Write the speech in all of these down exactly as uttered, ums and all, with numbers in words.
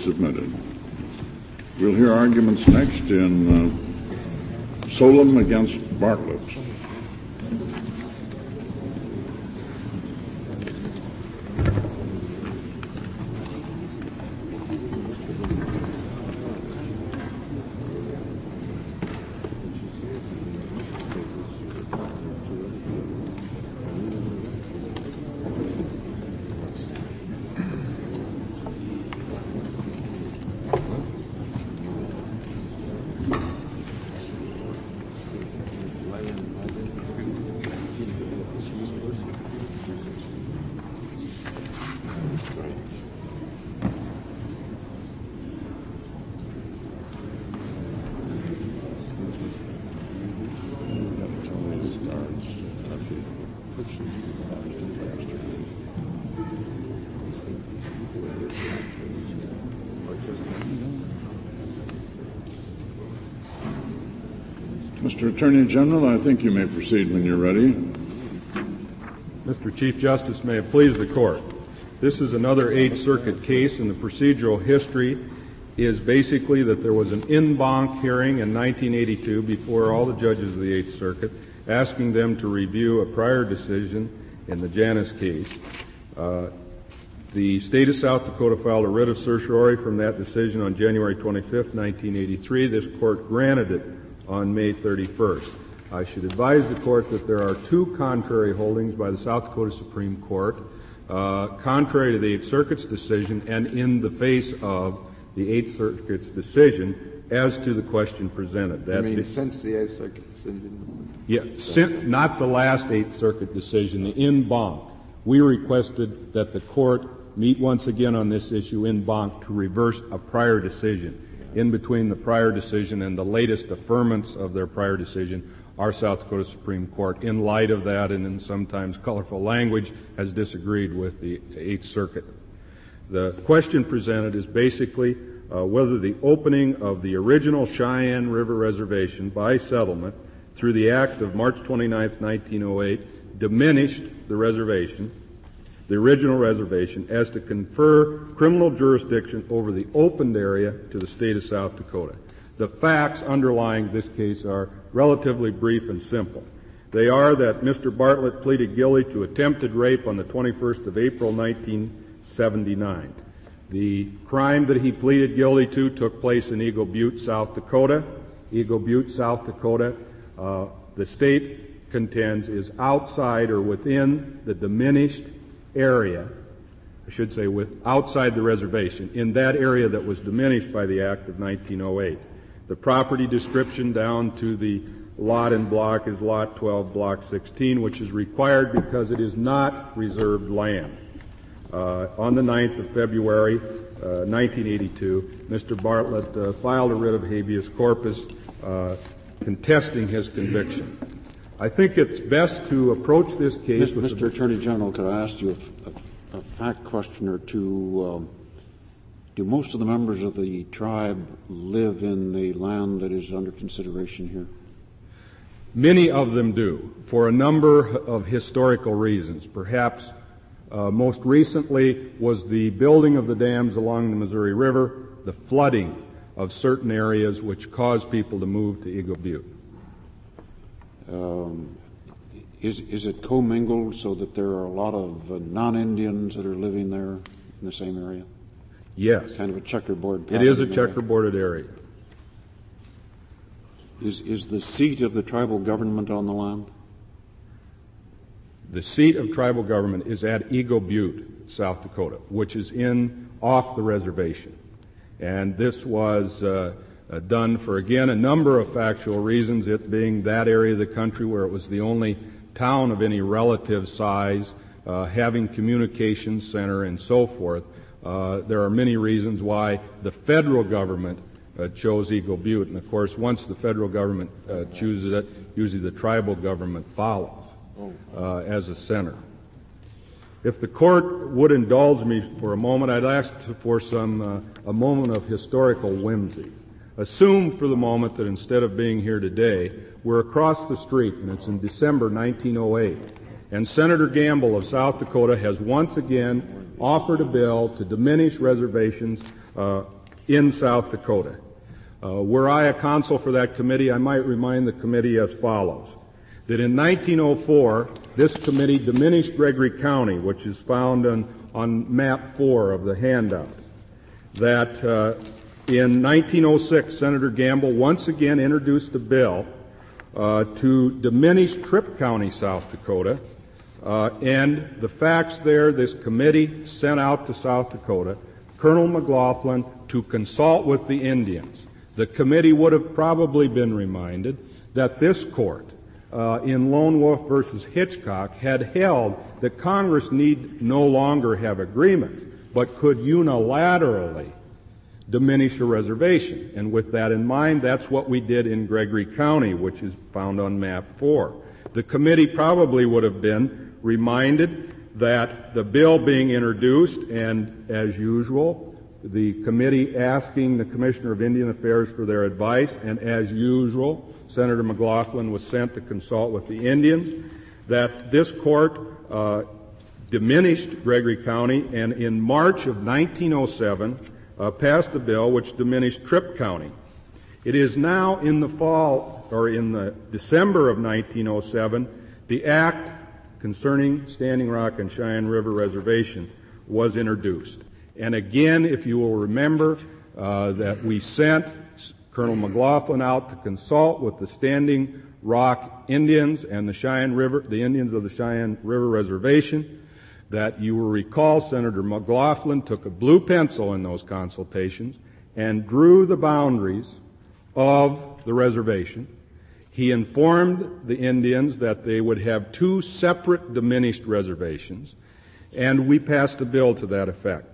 submitted. We'll hear arguments next in uh, Solem against Bartlett. Mister Attorney General, I think you may proceed when you're ready. Mister Chief Justice, may it please the Court. This is another Eighth Circuit case, and the procedural history is basically that there was an en banc hearing in nineteen eighty-two before all the judges of the Eighth Circuit, asking them to review a prior decision in the Janus case. Uh, the state of South Dakota filed a writ of certiorari from that decision on January twenty-fifth, nineteen eighty-three. This Court granted it on May thirty-first. I should advise the Court that there are two contrary holdings by the South Dakota Supreme Court, uh, contrary to the Eighth Circuit's decision and in the face of the Eighth Circuit's decision as to the question presented. That I mean, since the Eighth Circuit decision? Yeah, sin, not the last Eighth Circuit decision, the en banc. We requested that the Court meet once again on this issue en banc to reverse a prior decision. In between the prior decision and the latest affirmance of their prior decision, our South Dakota Supreme Court, in light of that and in sometimes colorful language, has disagreed with the Eighth Circuit. The question presented is basically uh, whether the opening of the original Cheyenne River Reservation by settlement through the act of March twenty-ninth, nineteen oh eight, diminished the reservation, the original reservation, as to confer criminal jurisdiction over the opened area to the state of South Dakota. The facts underlying this case are relatively brief and simple. They are that Mister Bartlett pleaded guilty to attempted rape on the twenty-first of April, nineteen seventy-nine. The crime that he pleaded guilty to took place in Eagle Butte, South Dakota. Eagle Butte, South Dakota, uh, the state contends is outside or within the diminished area, I should say with outside the reservation, in that area that was diminished by the act of nineteen oh eight. The property description down to the lot and block is lot twelve, block sixteen, which is required because it is not reserved land. Uh, on the ninth of February, uh, nineteen eighty-two, Mister Bartlett uh, filed a writ of habeas corpus uh, contesting his conviction. I think it's best to approach this case with Mister Attorney General, could I ask you a, a, a fact question or two? Um, do most of the members of the tribe live in the land that is under consideration here? Many of them do, for a number of historical reasons. Perhaps uh, most recently was the building of the dams along the Missouri River, the flooding of certain areas which caused people to move to Eagle Butte. Um, is, is it commingled so that there are a lot of uh, non-Indians that are living there in the same area? Yes. Kind of a checkerboard pattern. It is a checkerboarded area. Is, is the seat of the tribal government on the land? The seat of tribal government is at Eagle Butte, South Dakota, which is in off the reservation. And this was uh, uh, done for, again, a number of factual reasons, it being that area of the country where it was the only town of any relative size, uh, having communications center and so forth. Uh, there are many reasons why the federal government uh, chose Eagle Butte. And, of course, once the federal government uh, chooses it, usually the tribal government follows uh, as a center. If the Court would indulge me for a moment, I'd ask for some uh, a moment of historical whimsy. Assume for the moment that instead of being here today, we're across the street, and it's in December nineteen oh eight, And Senator Gamble of South Dakota has once again offered a bill to diminish reservations uh, in South Dakota. Uh, were I a counsel for that committee, I might remind the committee as follows: that in nineteen oh four, this committee diminished Gregory County, which is found on, on map four of the handout. That uh, in nineteen oh six, Senator Gamble once again introduced a bill uh, to diminish Tripp County, South Dakota. Uh, and the facts there, this committee sent out to South Dakota Colonel McLaughlin to consult with the Indians. The committee would have probably been reminded that this court, uh, in Lone Wolf versus Hitchcock, had held that Congress need no longer have agreements, but could unilaterally diminish a reservation. And with that in mind, that's what we did in Gregory County, which is found on map four. The committee probably would have been reminded that the bill being introduced, and as usual, the committee asking the Commissioner of Indian Affairs for their advice, and as usual, Senator McLaughlin was sent to consult with the Indians, that this court uh, diminished Gregory County, and in March of nineteen oh seven uh, passed a bill which diminished Tripp County. It is now in the fall, or in the December of nineteen oh seven, the act concerning Standing Rock and Cheyenne River Reservation was introduced. And again, if you will remember, uh, that we sent Colonel McLaughlin out to consult with the Standing Rock Indians and the Cheyenne River, the Indians of the Cheyenne River Reservation, that you will recall Senator McLaughlin took a blue pencil in those consultations and drew the boundaries of the reservation. He informed the Indians that they would have two separate diminished reservations, and we passed a bill to that effect.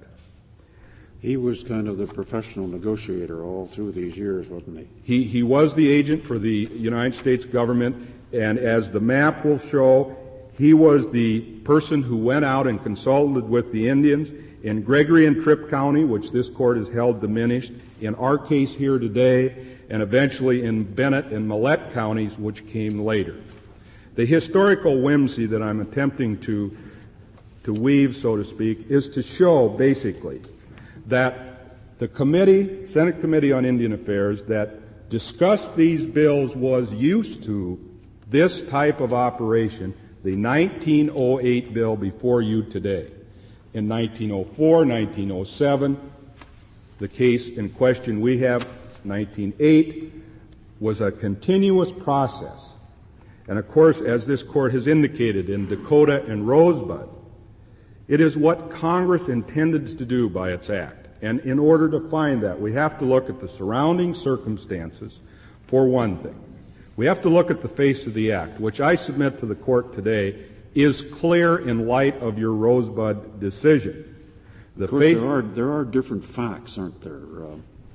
He was kind of the professional negotiator all through these years, wasn't he? He, he was the agent for the United States government, and as the map will show, he was the person who went out and consulted with the Indians in Gregory and Tripp County, which this court has held diminished, in our case here today, and eventually in Bennett and Millette counties, which came later. The historical whimsy that I'm attempting to, to weave, so to speak, is to show, basically, that the committee, Senate Committee on Indian Affairs, that discussed these bills was used to this type of operation, the nineteen oh eight bill before you today. In nineteen oh four, nineteen oh seven, the case in question we have, nineteen oh eight, was a continuous process. And of course, as this court has indicated in Dakota and Rosebud, it is what Congress intended to do by its act. And in order to find that, we have to look at the surrounding circumstances, for one thing. We have to look at the face of the act, which I submit to the court today is clear in light of your Rosebud decision. The of course, face, there are, there are different facts, aren't there? Uh,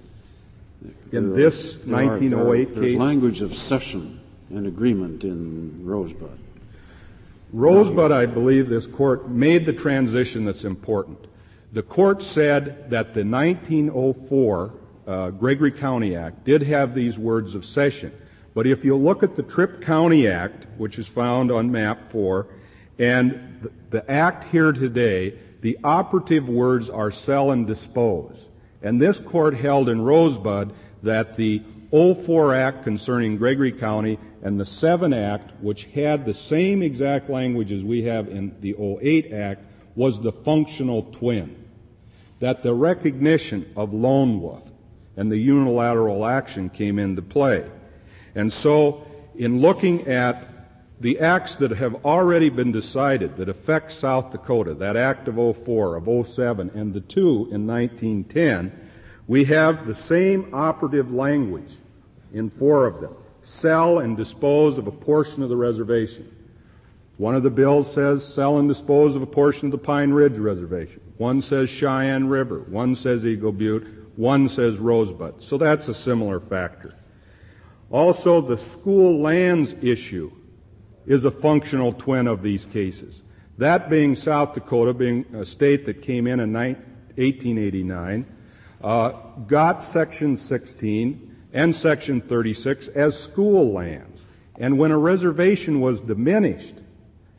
in there this are, there are, nineteen oh eight there are, case, language of cession and agreement in Rosebud. Rosebud, I believe this court made the transition that's important. The court said that the nineteen oh four uh, Gregory County Act did have these words of cession. But if you look at the Tripp County Act, which is found on map four, and the, the act here today, the operative words are sell and dispose. And this court held in Rosebud that the oh four Act concerning Gregory County and the seven Act, which had the same exact language as we have in the oh eight Act, was the functional twin. That the recognition of Lone Wolf and the unilateral action came into play. And so, in looking at the acts that have already been decided that affect South Dakota, that Act of oh four, of oh seven, and the two in nineteen ten, we have the same operative language in four of them. Sell and dispose of a portion of the reservation. One of the bills says sell and dispose of a portion of the Pine Ridge Reservation. One says Cheyenne River. One says Eagle Butte. One says Rosebud. So that's a similar factor. Also, the school lands issue is a functional twin of these cases. That being South Dakota, being a state that came in in eighteen eighty-nine, uh, got Section sixteen and Section thirty-six as school lands. And when a reservation was diminished,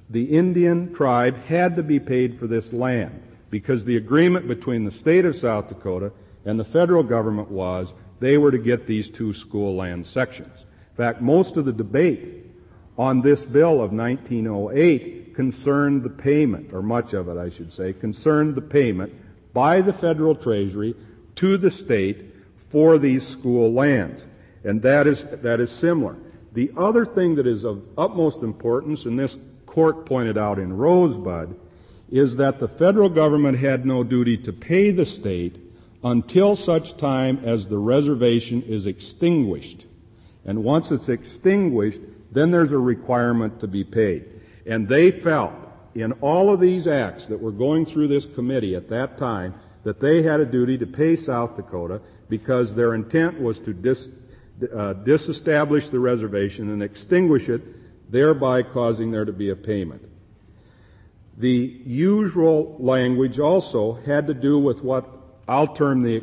the Indian tribe had to be paid for this land because the agreement between the state of South Dakota and the federal government was they were to get these two school land sections. In fact, most of the debate on this bill of nineteen oh eight concerned the payment, or much of it, I should say, concerned the payment by the federal treasury to the state for these school lands. And that is, that is similar. The other thing that is of utmost importance, and this court pointed out in Rosebud, is that the federal government had no duty to pay the state until such time as the reservation is extinguished. And once it's extinguished, then there's a requirement to be paid. And they felt in all of these acts that were going through this committee at that time that they had a duty to pay South Dakota because their intent was to dis, uh, disestablish the reservation and extinguish it, thereby causing there to be a payment. The usual language also had to do with what I'll term the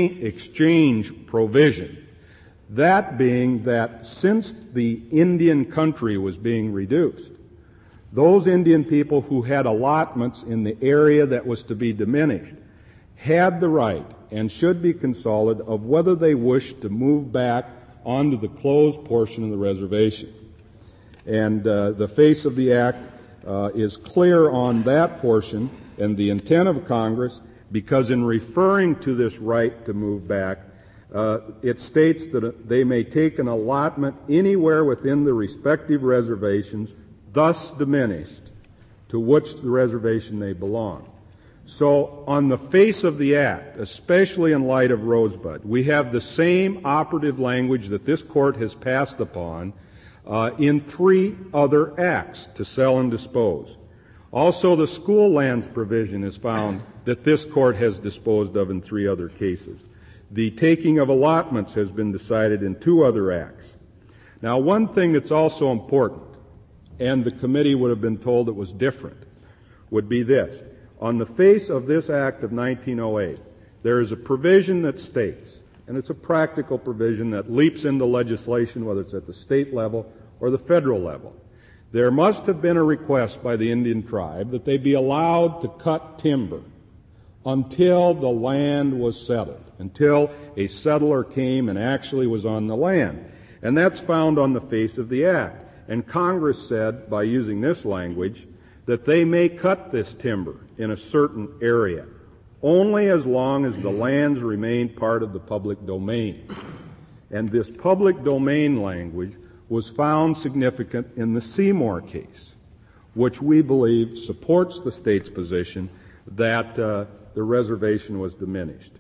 exchange provision. That being that since the Indian country was being reduced, those Indian people who had allotments in the area that was to be diminished had the right and should be consulted of whether they wished to move back onto the closed portion of the reservation. And uh, the face of the act uh, is clear on that portion and the intent of Congress, because in referring to this right to move back, uh, it states that they may take an allotment anywhere within the respective reservations, thus diminished, to which the reservation they belong. So on the face of the act, especially in light of Rosebud, we have the same operative language that this court has passed upon uh, in three other acts to sell and dispose. Also, the school lands provision is found that this court has disposed of in three other cases. The taking of allotments has been decided in two other acts. Now, one thing that's also important, and the committee would have been told it was different, would be this. On the face of this act of nineteen oh eight, there is a provision that states, and it's a practical provision that leaps into legislation, whether it's at the state level or the federal level. There must have been a request by the Indian tribe that they be allowed to cut timber until the land was settled, until a settler came and actually was on the land. And that's found on the face of the act. And Congress said, by using this language, that they may cut this timber in a certain area, only as long as the lands remain part of the public domain. And this public domain language was found significant in the Seymour case, which we believe supports the state's position that uh, the reservation was diminished.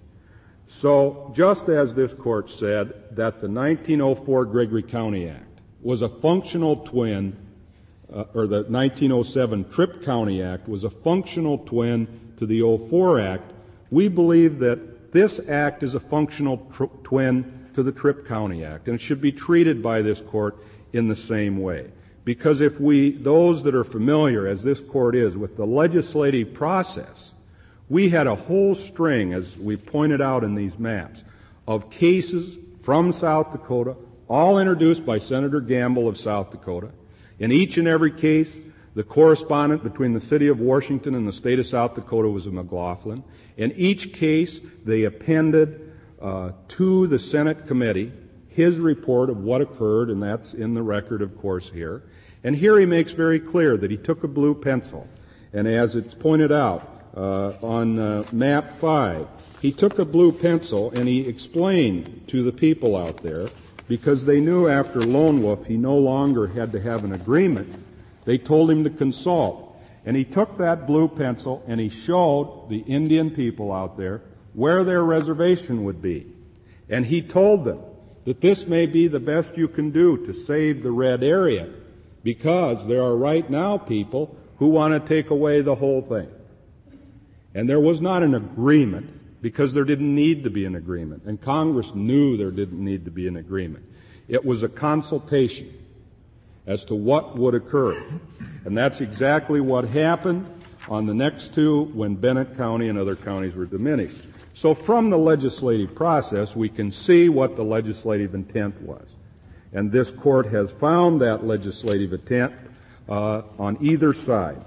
So, just as this court said that the nineteen oh four Gregory County Act was a functional twin, uh, or the nineteen oh seven Tripp County Act was a functional twin to the oh four Act, we believe that this act is a functional tr- twin to the Tripp County Act, and it should be treated by this court in the same way. Because if we, those that are familiar, as this court is, with the legislative process, we had a whole string, as we pointed out in these maps, of cases from South Dakota, all introduced by Senator Gamble of South Dakota. In each and every case, the correspondent between the city of Washington and the state of South Dakota was a McLaughlin. In each case, they appended uh, to the Senate committee his report of what occurred, and that's in the record, of course, here. And here he makes very clear that he took a blue pencil, and as it's pointed out uh, on uh, map five, he took a blue pencil and he explained to the people out there, because they knew after Lone Wolf he no longer had to have an agreement, they told him to consult. And he took that blue pencil and he showed the Indian people out there where their reservation would be. And he told them that this may be the best you can do to save the red area, because there are right now people who want to take away the whole thing. And there was not an agreement, because there didn't need to be an agreement. And Congress knew there didn't need to be an agreement. It was a consultation as to what would occur. And that's exactly what happened on the next two when Bennett County and other counties were diminished. So from the legislative process, we can see what the legislative intent was. And this court has found that legislative intent uh, on either side.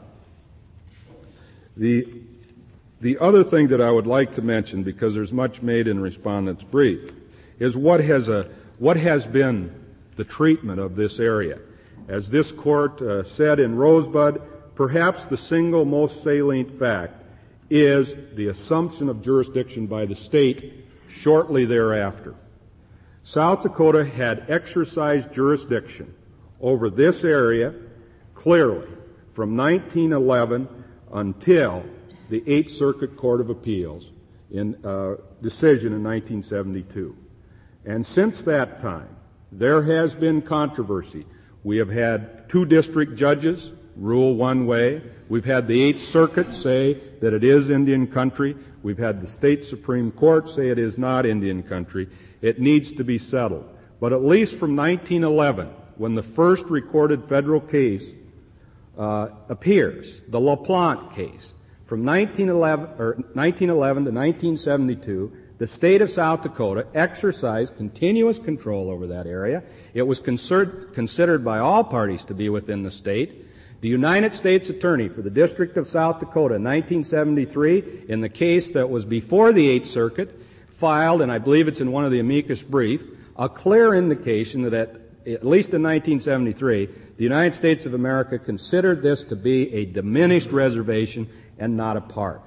The, the other thing that I would like to mention, because there's much made in respondent's brief, is what has, a, what has been the treatment of this area. As this court uh, said in Rosebud, perhaps the single most salient fact is the assumption of jurisdiction by the state shortly thereafter. South Dakota had exercised jurisdiction over this area clearly from nineteen eleven until the Eighth Circuit Court of Appeals in uh, decision in nineteen seventy-two. And since that time, there has been controversy. We have had two district judges rule one way. We've had the Eighth Circuit say that it is Indian country. We've had the state Supreme Court say it is not Indian country. It needs to be settled. But at least from nineteen eleven, when the first recorded federal case uh, appears, the LaPlante case, from nineteen eleven, or nineteen eleven to nineteen seventy-two, the state of South Dakota exercised continuous control over that area. It was considered, considered by all parties to be within the state. The United States Attorney for the District of South Dakota in nineteen seventy-three, in the case that was before the Eighth Circuit, filed, and I believe it's in one of the amicus brief, a clear indication that at, at least in nineteen seventy-three, the United States of America considered this to be a diminished reservation and not a part.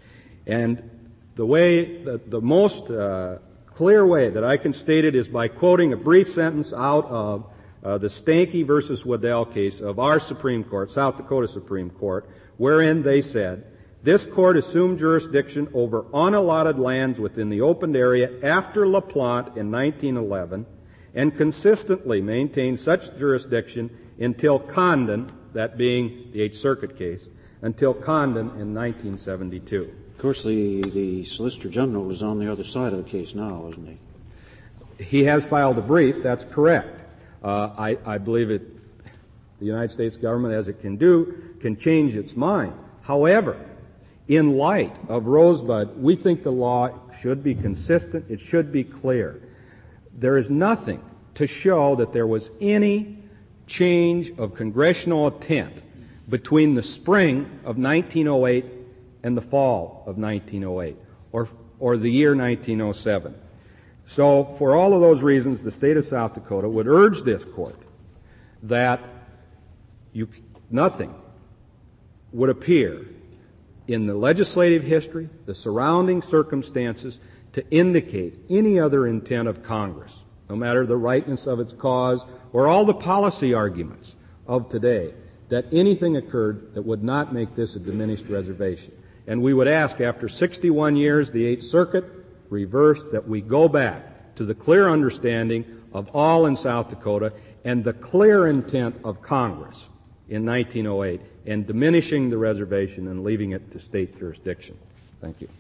And the way, the, the most uh, clear way that I can state it is by quoting a brief sentence out of uh, the Stanky versus Waddell case of our Supreme Court, South Dakota Supreme Court, wherein they said, this court assumed jurisdiction over unallotted lands within the opened area after LaPlante in nineteen eleven and consistently maintained such jurisdiction until Condon, that being the Eighth Circuit case, until Condon in nineteen seventy-two. Of course, the, the Solicitor General is on the other side of the case now, isn't he? He has filed a brief, that's correct. Uh, I, I believe it, the United States government, as it can do, can change its mind. However, in light of Rosebud, we think the law should be consistent, it should be clear. There is nothing to show that there was any change of congressional intent between the spring of nineteen oh eight and the fall of nineteen oh eight, or, or the year nineteen oh seven. So, for all of those reasons, the state of South Dakota would urge this court that you, nothing would appear in the legislative history, the surrounding circumstances, to indicate any other intent of Congress, no matter the rightness of its cause or all the policy arguments of today, that anything occurred that would not make this a diminished reservation. And we would ask, after sixty-one years, the Eighth Circuit reversed, that we go back to the clear understanding of all in South Dakota and the clear intent of Congress in nineteen oh eight and diminishing the reservation and leaving it to state jurisdiction. Thank you.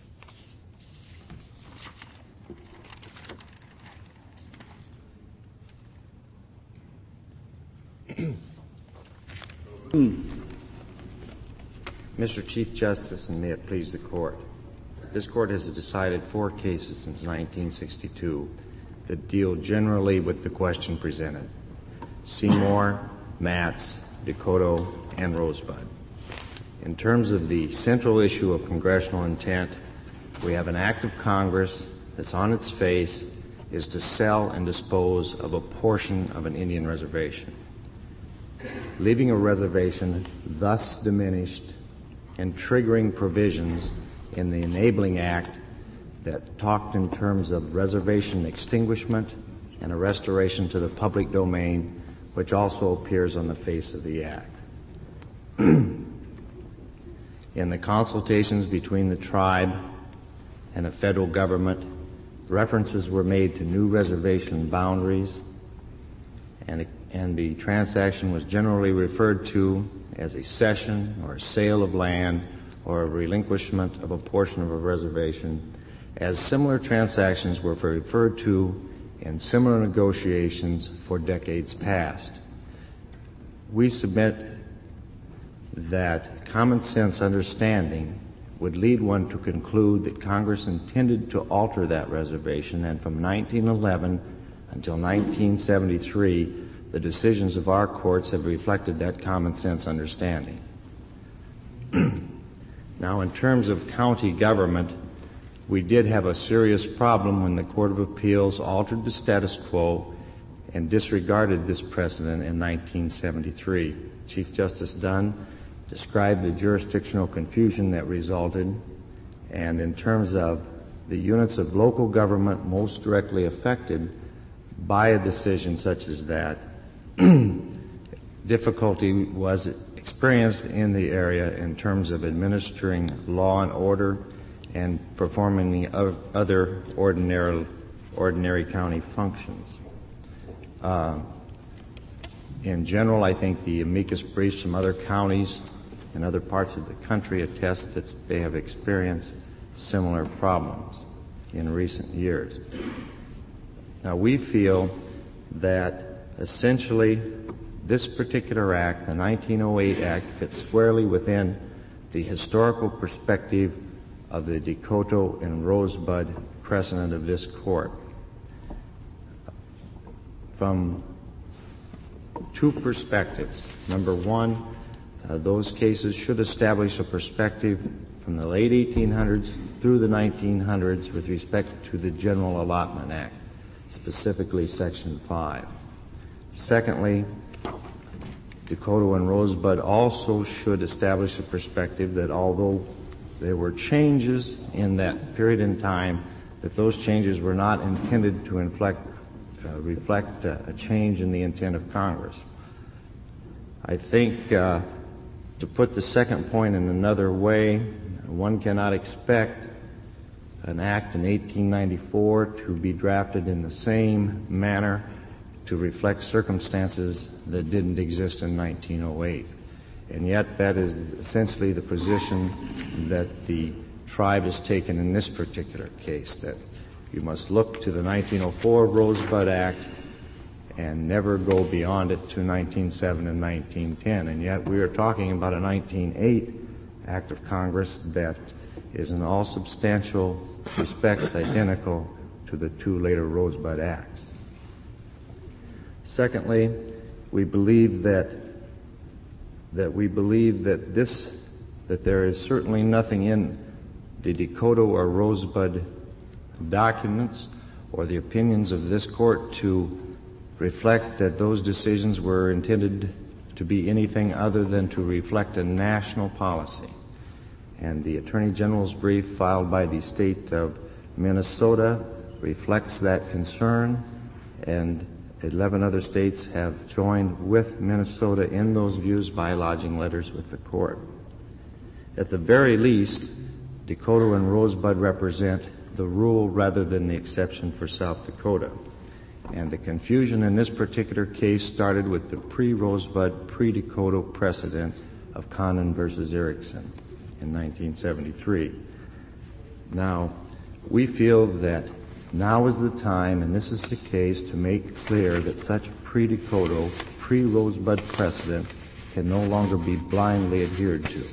Mister Chief Justice, and may it please the Court, this Court has decided four cases since nineteen sixty-two that deal generally with the question presented: Seymour, Matz, Dakota, and Rosebud. In terms of the central issue of congressional intent, we have an act of Congress that's on its face is to sell and dispose of a portion of an Indian reservation, leaving a reservation thus diminished and triggering provisions in the Enabling Act that talked in terms of reservation extinguishment and a restoration to the public domain, which also appears on the face of the Act. In the consultations between the tribe and the federal government, references were made to new reservation boundaries, and, and the transaction was generally referred to as a cession or a sale of land or a relinquishment of a portion of a reservation, as similar transactions were referred to in similar negotiations for decades past. We submit that common sense understanding would lead one to conclude that Congress intended to alter that reservation, and from nineteen eleven until nineteen seventy-three, the decisions of our courts have reflected that common sense understanding. Now, in terms of county government, we did have a serious problem when the Court of Appeals altered the status quo and disregarded this precedent in nineteen seventy-three. Chief Justice Dunn described the jurisdictional confusion that resulted, and in terms of the units of local government most directly affected by a decision such as that, difficulty was experienced in the area in terms of administering law and order and performing the other ordinary, ordinary county functions. Uh, in general, I think the amicus briefs from other counties and other parts of the country attest that they have experienced similar problems in recent years. Now, we feel that essentially this particular act, the nineteen oh eight Act, fits squarely within the historical perspective of the Decoto and Rosebud precedent of this court. From two perspectives. Number one, uh, those cases should establish a perspective from the late eighteen hundreds through the nineteen hundreds with respect to the General Allotment Act, specifically Section five. Secondly, Decoto and Rosebud also should establish a perspective that although there were changes in that period in time, that those changes were not intended to inflect, uh, reflect uh, a change in the intent of Congress. I think, uh, to put the second point in another way, one cannot expect an act in eighteen ninety-four to be drafted in the same manner to reflect circumstances that didn't exist in nineteen oh eight. And yet that is essentially the position that the tribe has taken in this particular case, that you must look to the nineteen oh four Rosebud Act and never go beyond it to nineteen oh seven and nineteen ten. And yet we are talking about a nineteen oh eight Act of Congress that is in all substantial respects identical to the two later Rosebud Acts. Secondly, we believe that that we believe that this that there is certainly nothing in the Decoto or Rosebud documents or the opinions of this court to reflect that those decisions were intended to be anything other than to reflect a national policy. And the Attorney General's brief filed by the state of Minnesota reflects that concern, and eleven other states have joined with Minnesota in those views by lodging letters with the court. At the very least, Decoto and Rosebud represent the rule rather than the exception for South Dakota. And the confusion in this particular case started with the pre-Rosebud, pre-Decoto precedent of Condon versus Erickson in nineteen seventy-three. Now, we feel that now is the time, and this is the case, to make clear that such pre-Decoto, pre-Rosebud precedent can no longer be blindly adhered to.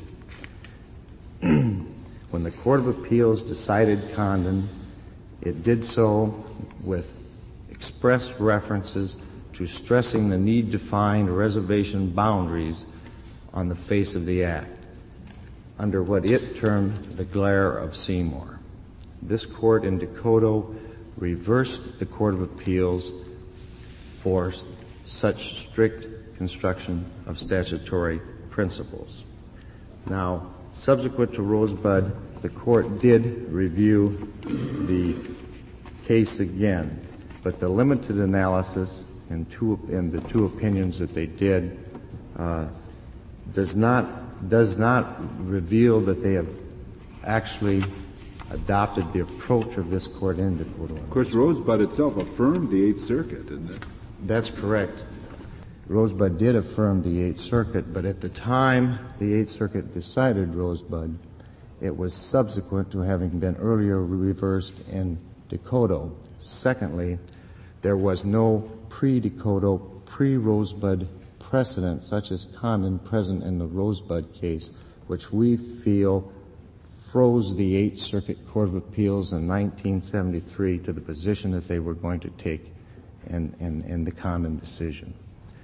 When the Court of Appeals decided Condon, it did so with express references to stressing the need to find reservation boundaries on the face of the Act, under what it termed the glare of Seymour. This court in Decoto reversed the Court of Appeals for such strict construction of statutory principles. Now, subsequent to Rosebud, the court did review the case again, but the limited analysis and, two, and the two opinions that they did uh, does not does not reveal that they have actually adopted the approach of this court in Decoto. Of course, Rosebud itself affirmed the Eighth Circuit, didn't it? That's correct. Rosebud did affirm the Eighth Circuit, but at the time the Eighth Circuit decided Rosebud, it was subsequent to having been earlier reversed in Decoto. Secondly, there was no pre-Decoto, pre-Rosebud precedent such as Condon present in the Rosebud case, which we feel froze the Eighth Circuit Court of Appeals in nineteen seventy-three to the position that they were going to take in, in, in the Condon decision.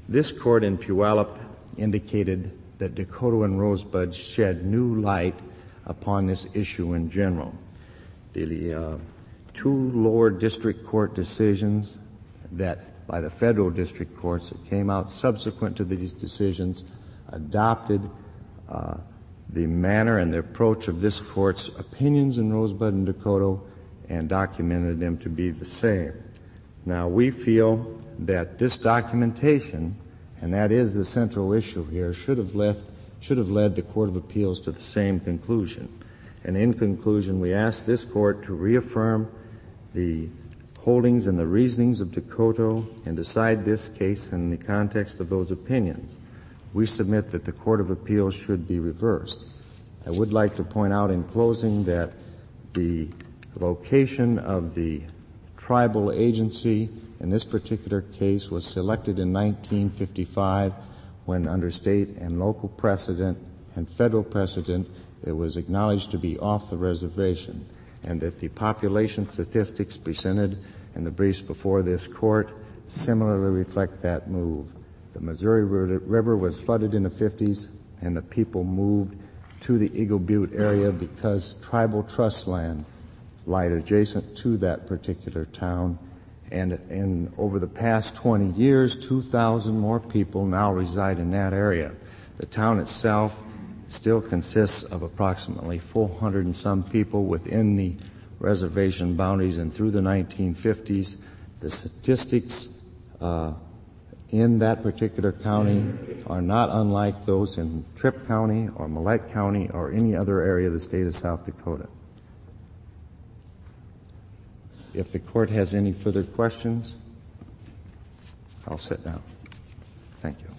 This court in Puyallup indicated that Dakota and Rosebud shed new light upon this issue in general. The uh, two lower district court decisions that by the federal district courts that came out subsequent to these decisions adopted uh, the manner and the approach of this court's opinions in Rosebud and Dakota and documented them to be the same. Now, we feel that this documentation, and that is the central issue here, should have left, should have led the Court of Appeals to the same conclusion. And in conclusion, we ask this court to reaffirm the holdings and the reasonings of Dakota and decide this case in the context of those opinions. We submit that the Court of Appeals should be reversed. I would like to point out in closing that the location of the tribal agency in this particular case was selected in nineteen fifty-five when under state and local precedent and federal precedent it was acknowledged to be off the reservation, and that the population statistics presented in the briefs before this court similarly reflect that move. The Missouri River was flooded in the fifties, and the people moved to the Eagle Butte area because tribal trust land lied adjacent to that particular town. And, and over the past twenty years, two thousand more people now reside in that area. The town itself still consists of approximately four hundred and some people within the reservation boundaries, and through the nineteen fifties, the statistics uh, in that particular county are not unlike those in Tripp County or Millette County or any other area of the state of South Dakota. If the court has any further questions, I'll sit down. Thank you.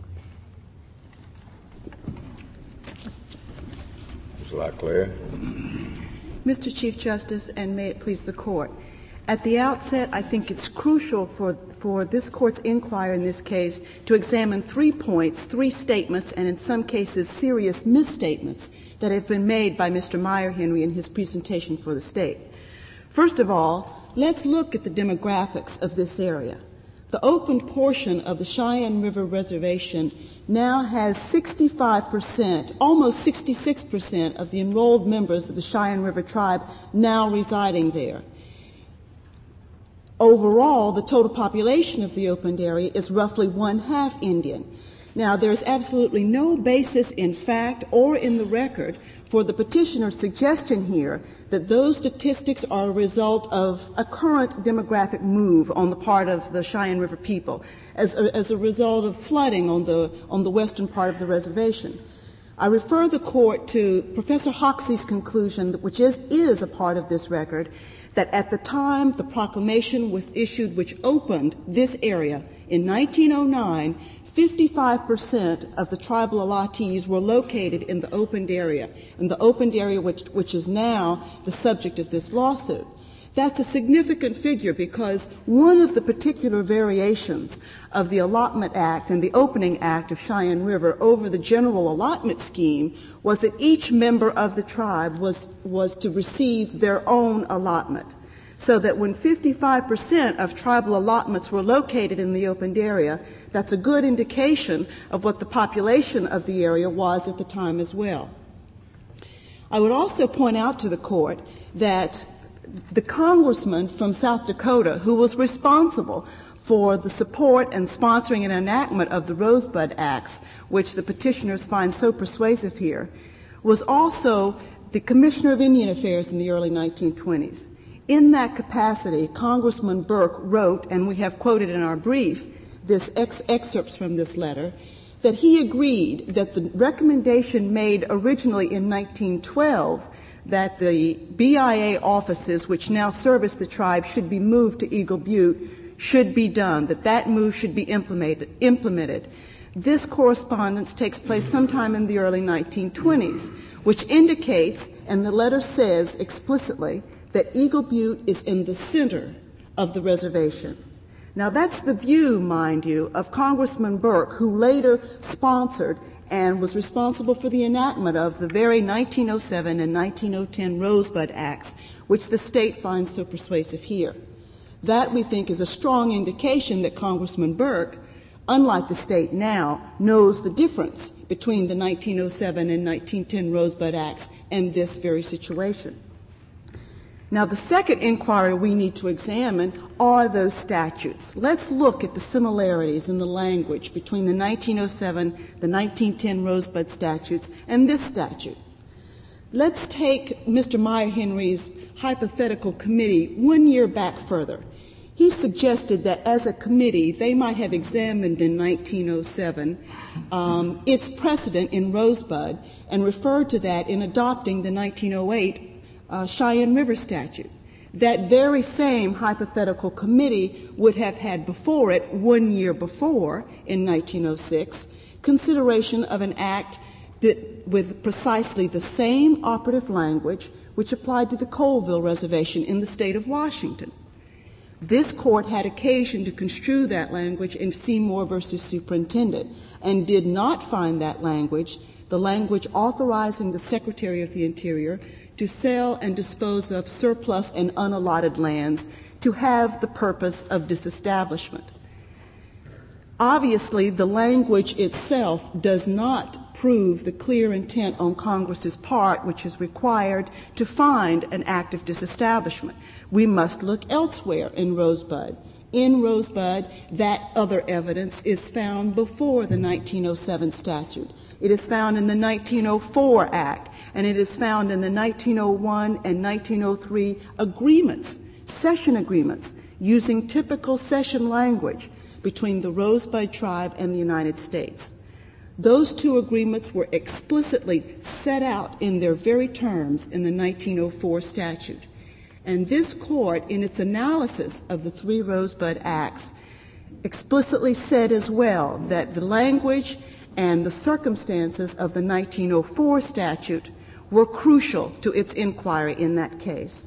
Miz Locklear. Mister Chief Justice, and may it please the court, at the outset, I think it's crucial for, for this court's inquiry in this case to examine three points, three statements, and in some cases serious misstatements that have been made by Mister Meyer Henry in his presentation for the state. First of all, let's look at the demographics of this area. The open portion of the Cheyenne River Reservation now has sixty-five percent, almost sixty-six percent of the enrolled members of the Cheyenne River tribe now residing there. Overall, the total population of the opened area is roughly one-half Indian. Now, there's absolutely no basis in fact or in the record for the petitioner's suggestion here that those statistics are a result of a current demographic move on the part of the Cheyenne River people as a, as a result of flooding on the, on the western part of the reservation. I refer the court to Professor Hoxie's conclusion, which is, is a part of this record, that at the time the proclamation was issued which opened this area in nineteen oh nine, fifty-five percent of the tribal allottees were located in the opened area, in the opened area which, which is now the subject of this lawsuit. That's a significant figure because one of the particular variations of the Allotment Act and the Opening Act of Cheyenne River over the general allotment scheme was that each member of the tribe was, was to receive their own allotment. So that when fifty-five percent of tribal allotments were located in the opened area, that's a good indication of what the population of the area was at the time as well. I would also point out to the court that the congressman from South Dakota who was responsible for the support and sponsoring and enactment of the Rosebud Acts, which the petitioners find so persuasive here, was also the Commissioner of Indian Affairs in the early nineteen twenties. In that capacity, Congressman Burke wrote, and we have quoted in our brief this ex- excerpts from this letter, that he agreed that the recommendation made originally in nineteen twelve that the B I A offices which now service the tribe should be moved to Eagle Butte should be done, that that move should be implemented. implemented. This correspondence takes place sometime in the early nineteen twenties, which indicates, and the letter says explicitly, that Eagle Butte is in the center of the reservation. Now that's the view, mind you, of Congressman Burke, who later sponsored and was responsible for the enactment of the very nineteen oh seven and nineteen ten Rosebud Acts, which the state finds so persuasive here. That, we think, is a strong indication that Congressman Burke unlike the state now, knows the difference between the nineteen oh seven and nineteen ten Rosebud Acts and this very situation. Now, the second inquiry we need to examine are those statutes. Let's look at the similarities in the language between the nineteen oh seven, the nineteen ten Rosebud statutes, and this statute. Let's take Mister Meyer Henry's hypothetical committee one year back further. He suggested that as a committee, they might have examined in nineteen oh seven um, its precedent in Rosebud and referred to that in adopting the nineteen oh eight uh, Cheyenne River statute. That very same hypothetical committee would have had before it, one year before, in nineteen oh six, consideration of an act that, with precisely the same operative language which applied to the Colville Reservation in the state of Washington. This court had occasion to construe that language in Seymour versus Superintendent and did not find that language, the language authorizing the Secretary of the Interior to sell and dispose of surplus and unallotted lands, to have the purpose of disestablishment. Obviously, the language itself does not prove the clear intent on Congress's part which is required to find an act of disestablishment. We must look elsewhere in Rosebud. In Rosebud, that other evidence is found before the nineteen oh seven statute. It is found in the nineteen oh four Act, and it is found in the nineteen oh one and nineteen oh three agreements, cession agreements, using typical cession language between the Rosebud tribe and the United States. Those two agreements were explicitly set out in their very terms in the nineteen oh four statute. And this court, in its analysis of the three Rosebud Acts, explicitly said as well that the language and the circumstances of the nineteen oh four statute were crucial to its inquiry in that case.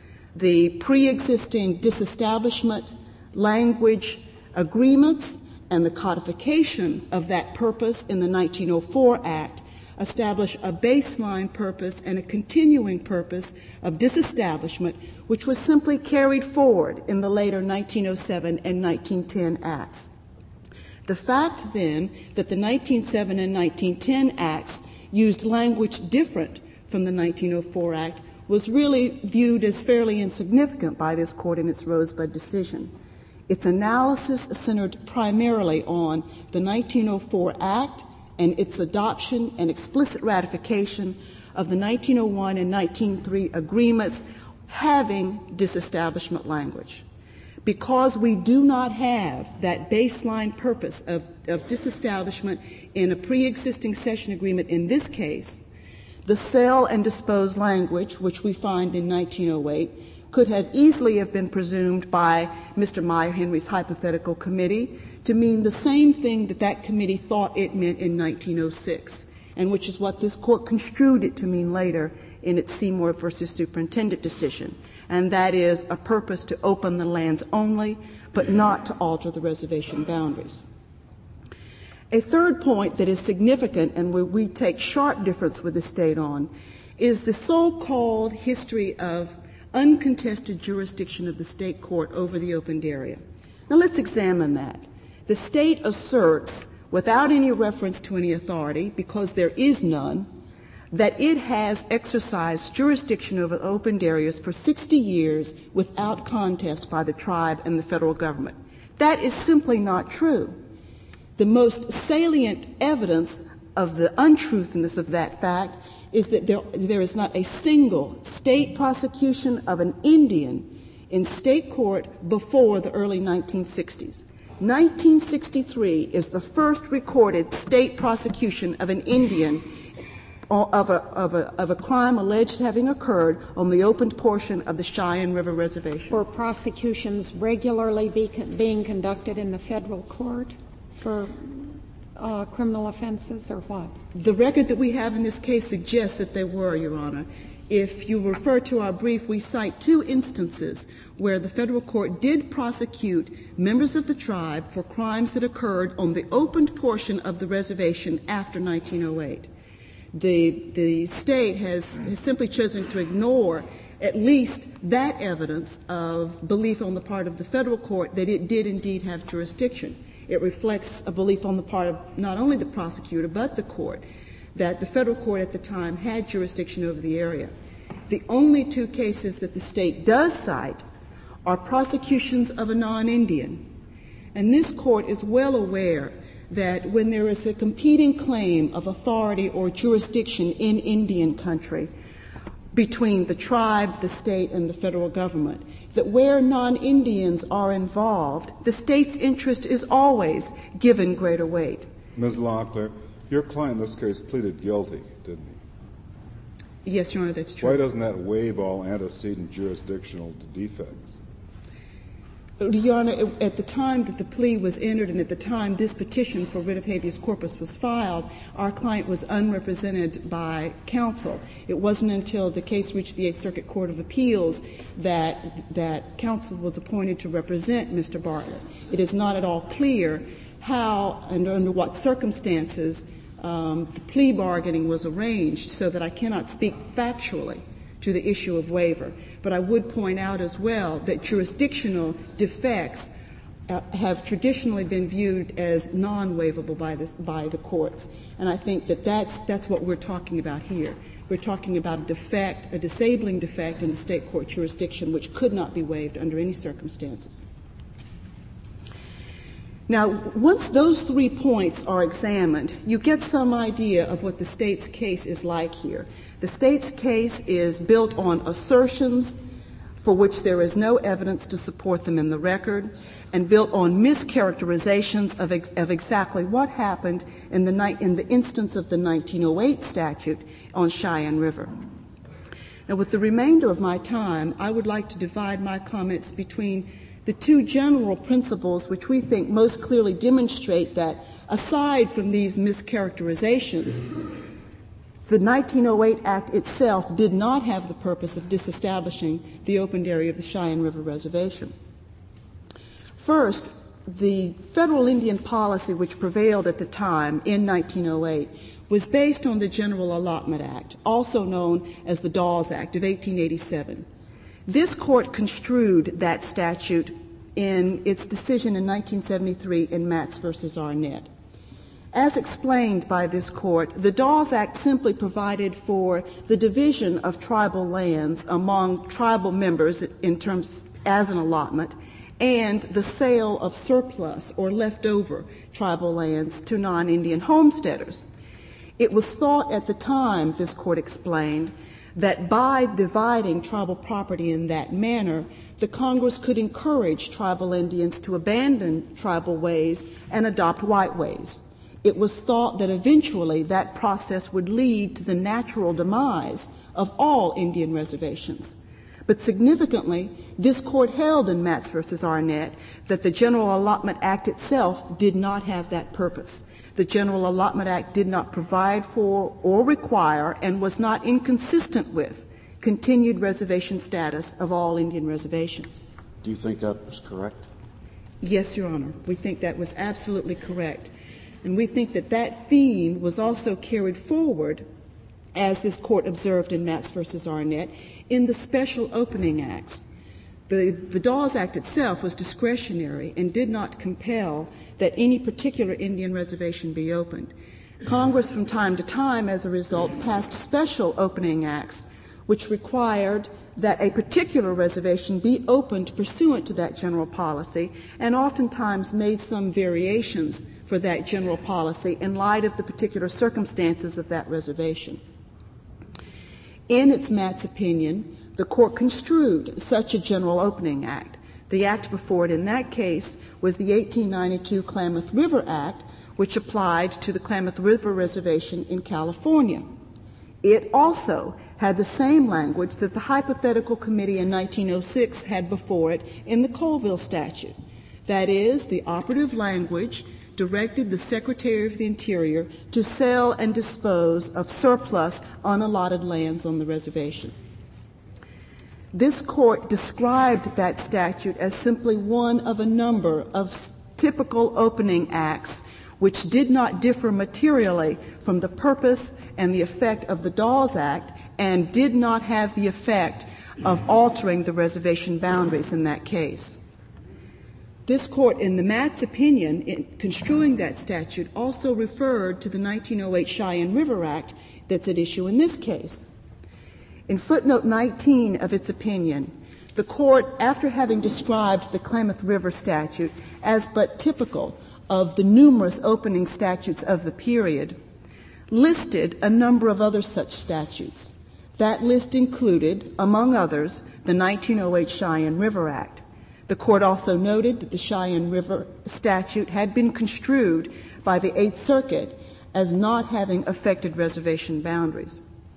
The pre-existing disestablishment language agreements and the codification of that purpose in the nineteen oh four Act establish a baseline purpose and a continuing purpose of disestablishment, which was simply carried forward in the later nineteen oh seven and nineteen ten Acts. The fact, then, that the nineteen oh seven and nineteen ten Acts used language different from the nineteen oh four Act was really viewed as fairly insignificant by this court in its Rosebud decision. Its analysis centered primarily on the nineteen oh four Act and its adoption and explicit ratification of the nineteen oh one and nineteen oh three agreements having disestablishment language. Because we do not have that baseline purpose of, of disestablishment in a pre-existing cession agreement in this case, the sell and dispose language, which we find in nineteen oh eight, could have easily have been presumed by Mister Meyer Henry's hypothetical committee to mean the same thing that that committee thought it meant in nineteen oh six, and which is what this court construed it to mean later in its Seymour versus Superintendent decision, and that is a purpose to open the lands only, but not to alter the reservation boundaries. A third point that is significant and where we take sharp difference with the state on is the so-called history of uncontested jurisdiction of the state court over the opened area. Now let's examine that. The state asserts, without any reference to any authority, because there is none, that it has exercised jurisdiction over opened areas for sixty years without contest by the tribe and the federal government. That is simply not true. The most salient evidence of the untruthiness of that fact is that there, there is not a single state prosecution of an Indian in state court before the early nineteen sixties. nineteen sixty-three is the first recorded state prosecution of an Indian of a, of a, of a crime alleged having occurred on the opened portion of the Cheyenne River Reservation. Were prosecutions regularly be con- being conducted in the federal court for uh, criminal offenses or what? The record that we have in this case suggests that they were, Your Honor. If you refer to our brief, we cite two instances where the federal court did prosecute members of the tribe for crimes that occurred on the opened portion of the reservation after nineteen oh eight. The, the state has, has simply chosen to ignore at least that evidence of belief on the part of the federal court that it did indeed have jurisdiction. It reflects a belief on the part of not only the prosecutor but the court that the federal court at the time had jurisdiction over the area. The only two cases that the state does cite are prosecutions of a non-Indian. And this court is well aware that when there is a competing claim of authority or jurisdiction in Indian country between the tribe, the state, and the federal government, that where non-Indians are involved, the state's interest is always given greater weight. Miz Locklear, your client in this case pleaded guilty, didn't he? Yes, Your Honor, that's true. Why doesn't that waive all antecedent jurisdictional defects? Your Honor, at the time that the plea was entered and at the time this petition for writ of habeas corpus was filed, our client was unrepresented by counsel. It wasn't until the case reached the Eighth Circuit Court of Appeals that that counsel was appointed to represent Mister Bartlett. It is not at all clear how and under what circumstances um, the plea bargaining was arranged, so that I cannot speak factually to the issue of waiver. But I would point out as well that jurisdictional defects uh, have traditionally been viewed as non-waivable by, this, by the courts. And I think that that's, that's what we're talking about here. We're talking about a defect, a disabling defect in the state court jurisdiction which could not be waived under any circumstances. Now, once those three points are examined, you get some idea of what the state's case is like here. The state's case is built on assertions for which there is no evidence to support them in the record, and built on mischaracterizations of, ex- of exactly what happened in the, ni- in the instance of the nineteen oh eight statute on Cheyenne River. Now, with the remainder of my time, I would like to divide my comments between the two general principles which we think most clearly demonstrate that, aside from these mischaracterizations, the nineteen oh eight Act itself did not have the purpose of disestablishing the opened area of the Cheyenne River Reservation. First, the federal Indian policy which prevailed at the time in nineteen oh eight was based on the General Allotment Act, also known as the Dawes Act of eighteen eighty-seven. This court construed that statute in its decision in nineteen seventy-three in Matz versus Arnett. As explained by this court, the Dawes Act simply provided for the division of tribal lands among tribal members in terms as an allotment, and the sale of surplus or leftover tribal lands to non-Indian homesteaders. It was thought at the time, this court explained, that by dividing tribal property in that manner, the Congress could encourage tribal Indians to abandon tribal ways and adopt white ways. It was thought that eventually that process would lead to the natural demise of all Indian reservations. But significantly, this court held in Matz versus Arnett that the General Allotment Act itself did not have that purpose. The General Allotment Act did not provide for or require, and was not inconsistent with, continued reservation status of all Indian reservations. Do you think that was correct? Yes, Your Honor. We think that was absolutely correct. And we think that that theme was also carried forward, as this court observed in Matz versus Arnett, in the Special Opening Acts. The, the Dawes Act itself was discretionary and did not compel that any particular Indian reservation be opened. Congress, from time to time, as a result, passed special opening acts which required that a particular reservation be opened pursuant to that general policy, and oftentimes made some variations for that general policy in light of the particular circumstances of that reservation. In its Matz opinion, the court construed such a general opening act. The act before it in that case was the eighteen ninety-two Klamath River Act, which applied to the Klamath River Reservation in California. It also had the same language that the hypothetical committee in nineteen oh six had before it in the Colville statute. That is, the operative language directed the Secretary of the Interior to sell and dispose of surplus unallotted lands on the reservation. This court described that statute as simply one of a number of typical opening acts which did not differ materially from the purpose and the effect of the Dawes Act, and did not have the effect of altering the reservation boundaries in that case. This court, in the Matz opinion, in construing that statute, also referred to the nineteen oh eight Cheyenne River Act that's at issue in this case. In footnote nineteen of its opinion, the court, after having described the Klamath River statute as but typical of the numerous opening statutes of the period, listed a number of other such statutes. That list included, among others, the nineteen oh eight Cheyenne River Act. The court also noted that the Cheyenne River statute had been construed by the Eighth Circuit as not having affected reservation boundaries.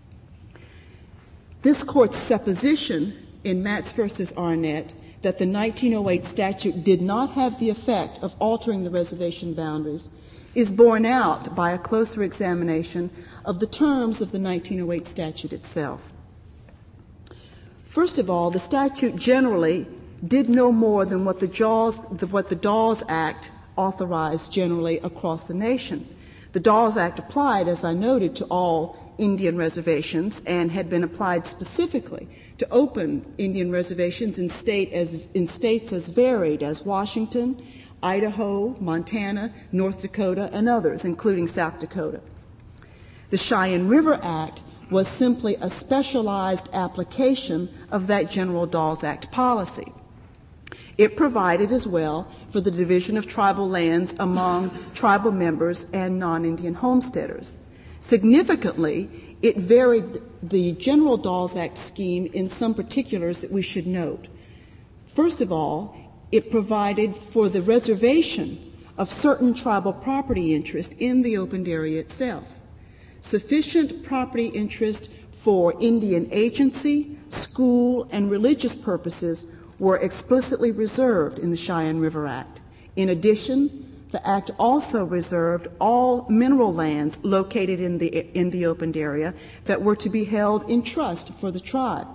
This court's supposition in Matz versus Arnett that the nineteen oh eight statute did not have the effect of altering the reservation boundaries is borne out by a closer examination of the terms of the nineteen oh eight statute itself. First of all, the statute generally did no more than what the Jaws, what the Dawes Act authorized generally across the nation. The Dawes Act applied, as I noted, to all Indian reservations and had been applied specifically to open Indian reservations in, state as, in states as varied as Washington, Idaho, Montana, North Dakota, and others, including South Dakota. The Cheyenne River Act was simply a specialized application of that general Dawes Act policy. It provided as well for the division of tribal lands among tribal members and non-Indian homesteaders. Significantly, it varied the general Dawes Act scheme in some particulars that we should note. First of all, it provided for the reservation of certain tribal property interest in the opened area itself. Sufficient property interest for Indian agency, school, and religious purposes were explicitly reserved in the Cheyenne River Act. In addition, the Act also reserved all mineral lands located in the, in the opened area that were to be held in trust for the tribe.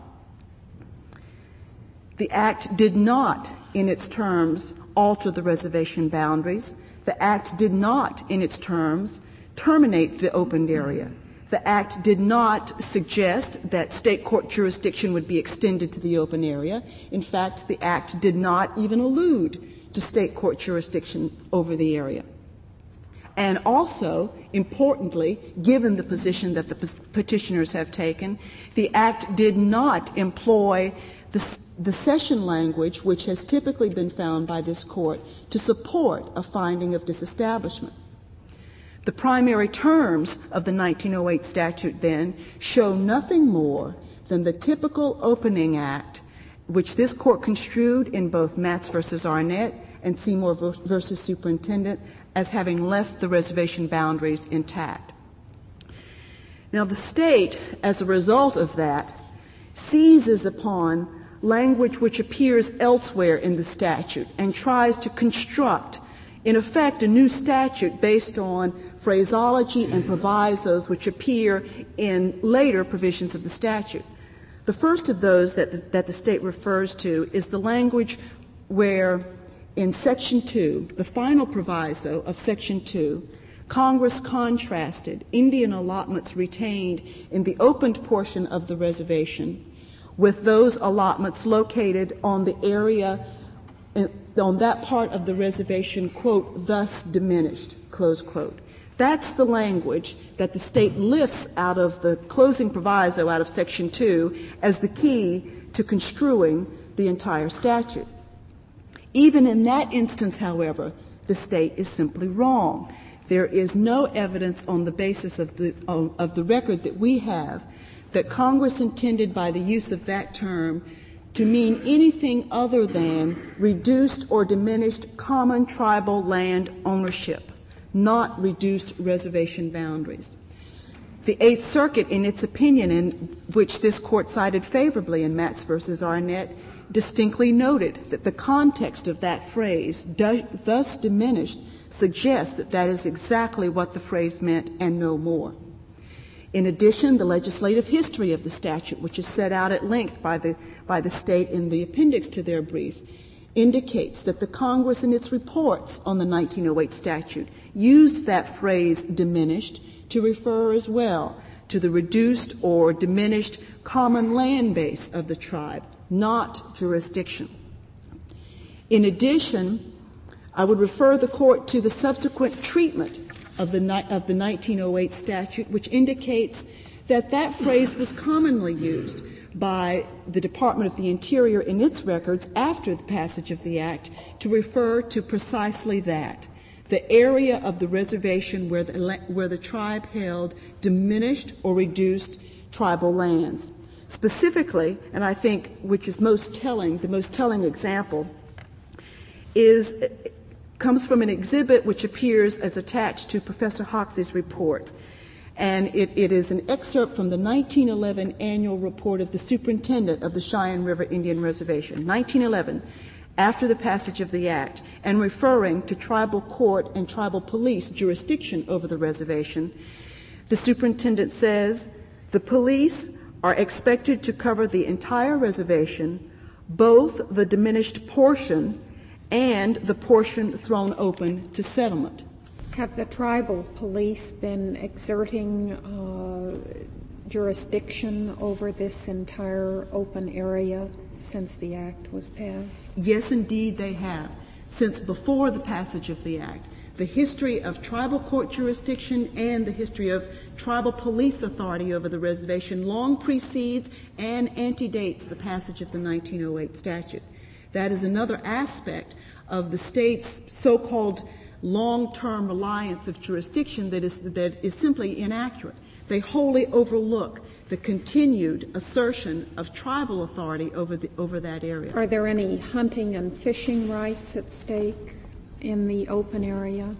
The Act did not, in its terms, alter the reservation boundaries. The Act did not, in its terms, terminate the opened area. The Act did not suggest that state court jurisdiction would be extended to the open area. In fact, the Act did not even allude to state court jurisdiction over the area. And also, importantly, given the position that the petitioners have taken, the Act did not employ the, the session language which has typically been found by this court to support a finding of disestablishment. The primary terms of the nineteen oh eight statute, then, show nothing more than the typical opening act, which this court construed in both Matz versus Arnett and Seymour versus Superintendent as having left the reservation boundaries intact. Now, the state, as a result of that, seizes upon language which appears elsewhere in the statute and tries to construct, in effect, a new statute based on phraseology and provisos which appear in later provisions of the statute. The first of those that the, that the state refers to is the language where in Section two, the final proviso of Section two, Congress contrasted Indian allotments retained in the opened portion of the reservation with those allotments located on the area, on that part of the reservation, quote, thus diminished, close quote. That's the language that the state lifts out of the closing proviso out of Section two as the key to construing the entire statute. Even in that instance, however, the state is simply wrong. There is no evidence on the basis of the, of, of the record that we have that Congress intended by the use of that term to mean anything other than reduced or diminished common tribal land ownership, not reduced reservation boundaries. The Eighth Circuit, in its opinion, in which this court cited favorably in Matz versus Arnett, distinctly noted that the context of that phrase, thus diminished, suggests that that is exactly what the phrase meant and no more. In addition, the legislative history of the statute, which is set out at length by the, by the state in the appendix to their brief, indicates that the Congress in its reports on the nineteen oh eight statute used that phrase diminished to refer as well to the reduced or diminished common land base of the tribe, not jurisdiction. In addition, I would refer the court to the subsequent treatment of the, ni- of the nineteen oh eight statute, which indicates that that phrase was commonly used by the Department of the Interior in its records after the passage of the Act to refer to precisely that, the area of the reservation where the, where the tribe held diminished or reduced tribal lands. Specifically, and I think which is most telling, the most telling example, is comes from an exhibit which appears as attached to Professor Hoxie's report. And it, it is an excerpt from the nineteen eleven annual report of the superintendent of the Cheyenne River Indian Reservation, nineteen eleven, after the passage of the Act, and referring to tribal court and tribal police jurisdiction over the reservation. The superintendent says, the police are expected to cover the entire reservation, both the diminished portion and the portion thrown open to settlement. Have the tribal police been exerting uh, jurisdiction over this entire open area since the Act was passed? Yes, indeed, they have. Since before the passage of the Act, the history of tribal court jurisdiction and the history of tribal police authority over the reservation long precedes and antedates the passage of the nineteen oh eight statute. That is another aspect of the state's so-called long-term reliance of jurisdiction that is, that is simply inaccurate. They wholly overlook the continued assertion of tribal authority over, the, over that area. Are there any hunting and fishing rights at stake in the open area?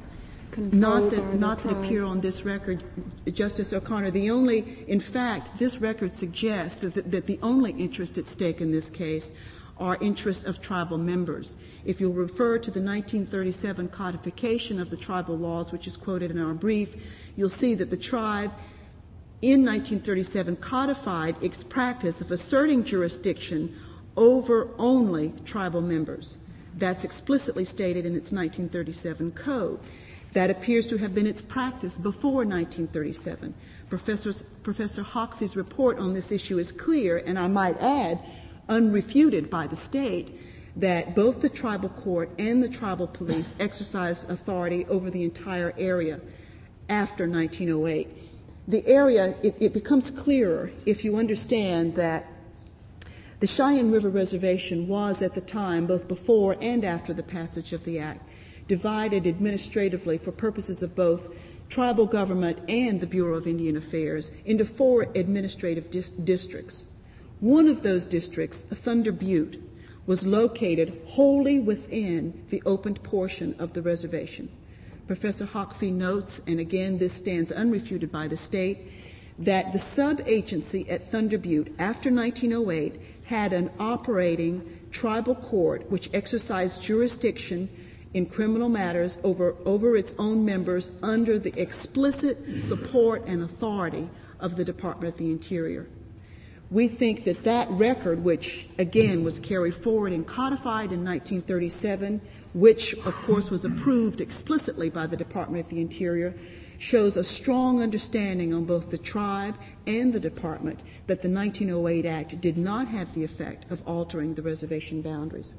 Not that, not that appear on this record, Justice O'Connor. The only, in fact, this record suggests that, that the only interest at stake in this case are interests of tribal members. If you'll refer to the nineteen thirty-seven codification of the tribal laws, which is quoted in our brief, you'll see that the tribe in nineteen thirty-seven codified its practice of asserting jurisdiction over only tribal members. That's explicitly stated in its nineteen thirty-seven code. That appears to have been its practice before nineteen thirty-seven. Professor, Professor Hoxie's report on this issue is clear, and I might add, unrefuted by the state, that both the tribal court and the tribal police exercised authority over the entire area after nineteen oh eight. The area, it, it becomes clearer if you understand that the Cheyenne River Reservation was at the time, both before and after the passage of the Act, divided administratively for purposes of both tribal government and the Bureau of Indian Affairs into four administrative dis- districts. One of those districts, Thunder Butte, was located wholly within the opened portion of the reservation. Professor Hoxie notes, and again this stands unrefuted by the state, that the sub-agency at Thunder Butte after nineteen oh eight had an operating tribal court which exercised jurisdiction in criminal matters over, over its own members under the explicit support and authority of the Department of the Interior. We think that that record, which again was carried forward and codified in nineteen thirty-seven, which of course was approved explicitly by the Department of the Interior, shows a strong understanding on both the tribe and the department that the nineteen oh eight Act did not have the effect of altering the reservation boundaries.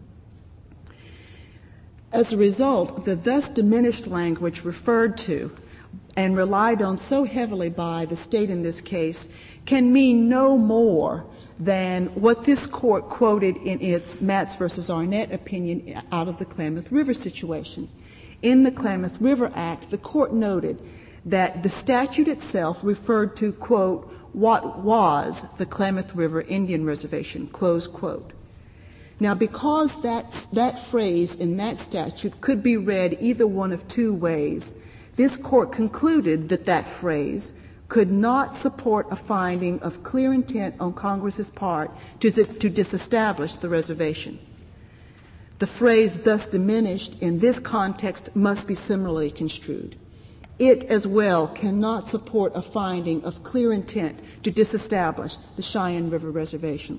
As a result, the thus diminished language referred to and relied on so heavily by the state in this case can mean no more than what this court quoted in its Matz versus Arnett opinion out of the Klamath River situation. In the Klamath River Act, the court noted that the statute itself referred to, quote, what was the Klamath River Indian Reservation, close quote. Now, because that, that phrase in that statute could be read either one of two ways, this court concluded that that phrase could not support a finding of clear intent on Congress's part to, to disestablish the reservation. The phrase thus diminished in this context must be similarly construed. It as well cannot support a finding of clear intent to disestablish the Cheyenne River Reservation.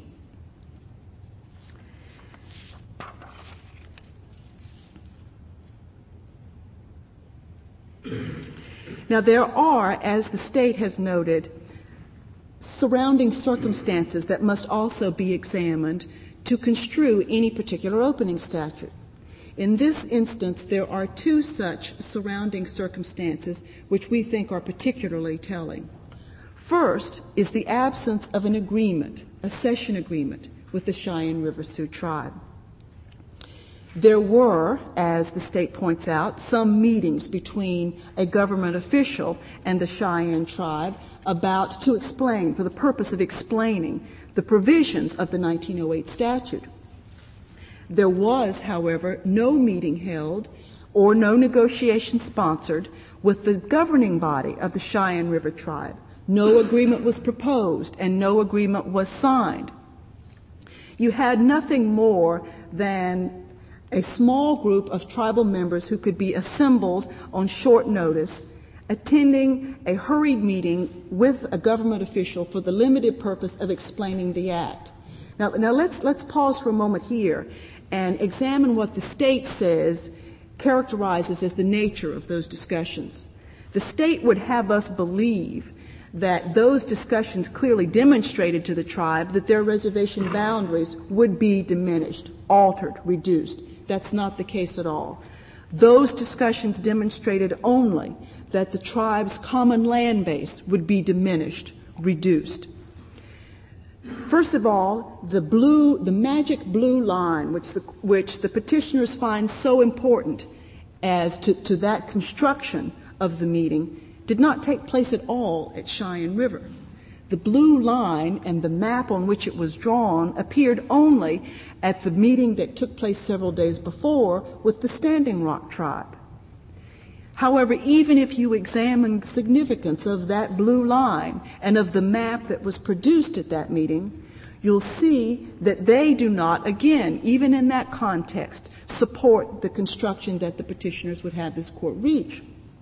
Now, there are, as the state has noted, surrounding circumstances that must also be examined to construe any particular opening statute. In this instance, there are two such surrounding circumstances which we think are particularly telling. First is the absence of an agreement, a cession agreement, with the Cheyenne River Sioux tribe. There were, as the state points out, some meetings between a government official and the Cheyenne tribe about to explain, for the purpose of explaining, the provisions of the nineteen oh eight statute. There was, however, no meeting held or no negotiation sponsored with the governing body of the Cheyenne River tribe. No agreement was proposed and no agreement was signed. You had nothing more than a small group of tribal members who could be assembled on short notice, attending a hurried meeting with a government official for the limited purpose of explaining the act. Now, now let's, let's pause for a moment here and examine what the state says characterizes as the nature of those discussions. The state would have us believe that those discussions clearly demonstrated to the tribe that their reservation boundaries would be diminished, altered, reduced. That's not the case at all. Those discussions demonstrated only that the tribe's common land base would be diminished, reduced. First of all, the blue, the magic blue line, which the, which the petitioners find so important as to, to that construction of the meeting, did not take place at all at Cheyenne River. The blue line and the map on which it was drawn appeared only at the meeting that took place several days before with the Standing Rock tribe. However, even if you examine the significance of that blue line and of the map that was produced at that meeting, you'll see that they do not, again, even in that context, support the construction that the petitioners would have this court reach.